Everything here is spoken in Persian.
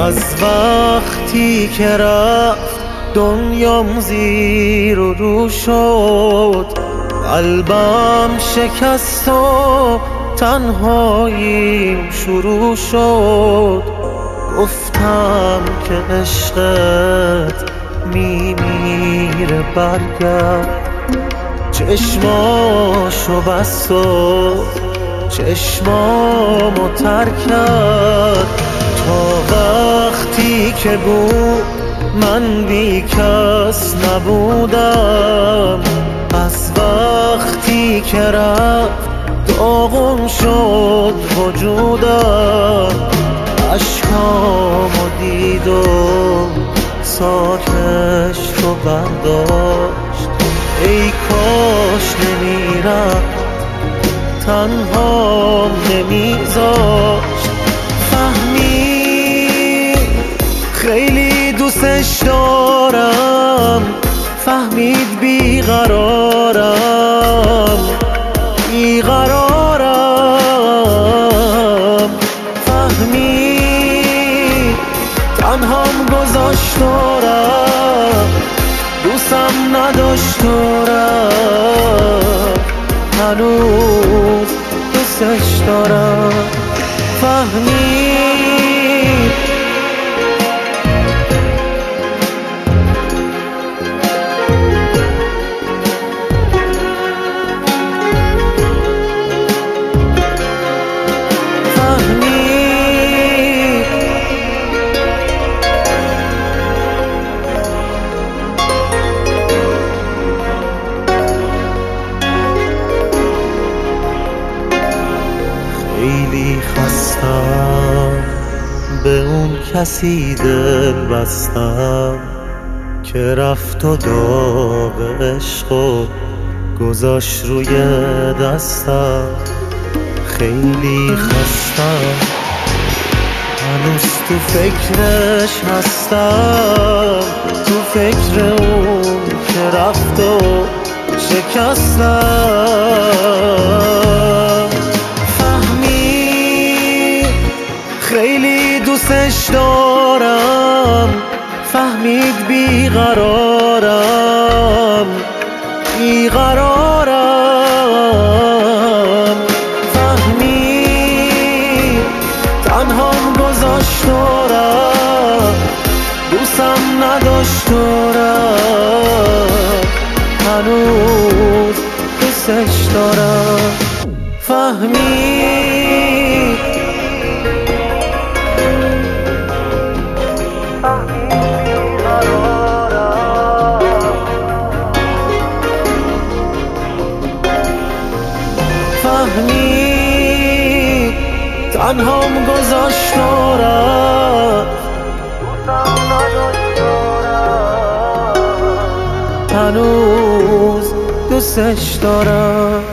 از وقتی که رفت دنیام زیر و رو شد، قلبم شکست و تنهاییم شروع شد. گفتم که عشقت میمیره برگرد، چشماشو بست و چشمامو تر کرد. تا وقتی که بود من بی کس نبودم، از وقتی که رفت داغون شد وجودم. اشکامو دید و ساکش رو برداشت، ای کاش نمیرفت تنهام نمیذاشت. فهمید خیلی دوستش دارم، فهمید بیقرارم بیقرارم. فهمید تنهام گذاشت دارم، دوستم نداشت دارم، هنوز دوستش دارم. فهمید خیلی خستم، به اون کسی دل بستم که رفت و داغ عشق و گذاشت روی دستم. خیلی خستم، هنوز تو فکرش هستم، تو فکر اون که رفت و شکستم. خیلی دوستش دارم، فهمید بیقرارم بیقرارم. فهمید تنهام گذاشت دارم، دوستم نداشت دارم، هنوز دوستش دارم. فهمید فهمید تنهام گذاشت دارم، دوستم نداشت دارم، هنوز دوستش دارم.